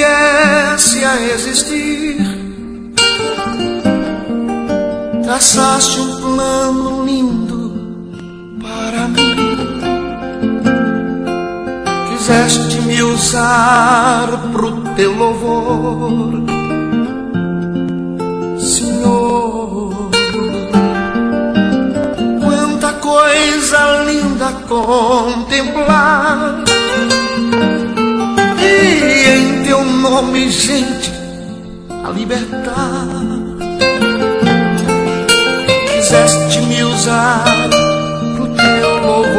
viesse a existir, traçaste um plano lindo para mim. Quiseste me usar pro teu louvor, Senhor. Quanta coisa linda contemplar, e em teu nome, gente, a libertar. Quiseste me usar pro teu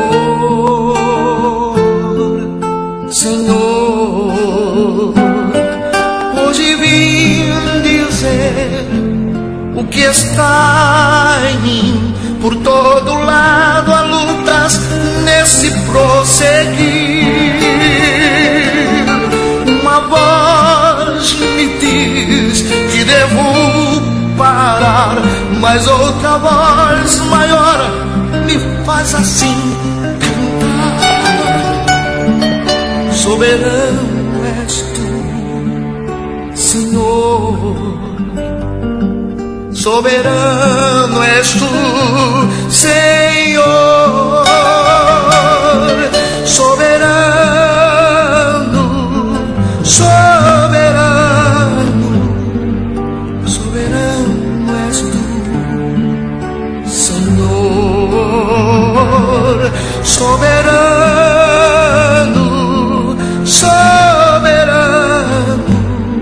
louvor, Senhor. Hoje vim dizer o que está em mim. Por todo lado há lutas nesse prosseguir. Uma voz me diz que devo parar, mas outra voz maior me faz assim cantar. Soberano és tu, Senhor. Soberano és tu, Senhor. Soberano, soberano, soberano és tu, Senhor. Soberano, soberano,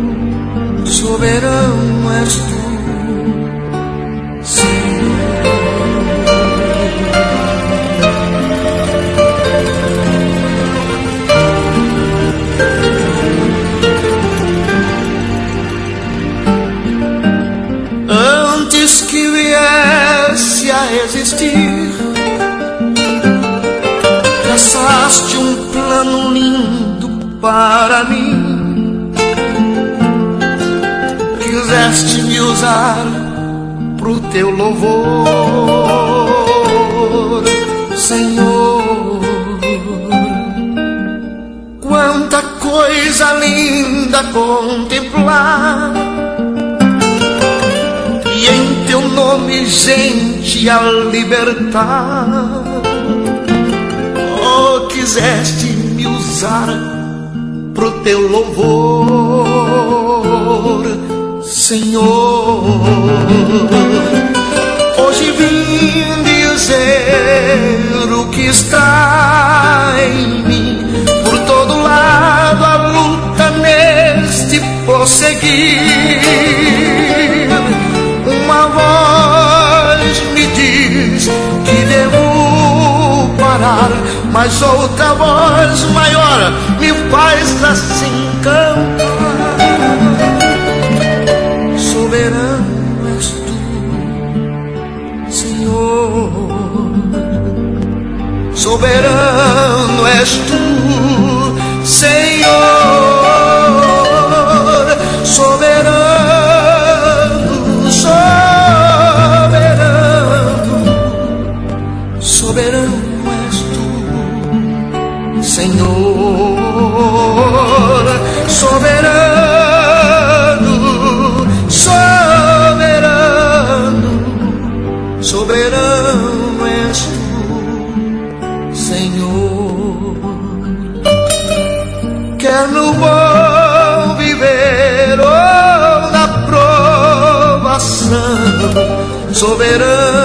soberano és tu. Antes que viesse a existir, traçaste um plano lindo para mim. Quiseste me usar pro teu louvor, Senhor. Quanta coisa linda contemplar, e em teu nome, gente, a libertar. Oh, quiseste me usar pro teu louvor, Senhor. Hoje vim dizer o que está em mim. Por todo lado a luta neste prosseguir. Uma voz me diz que devo parar, mas outra voz maior me faz assim cantar. Soberano és tu, Senhor. Soberano és tu, Senhor. Soberano, soberano, soberano és tu, Senhor. Soberano, soberano, soberano és tu, Senhor. Quer no bom viver ou na provação, soberano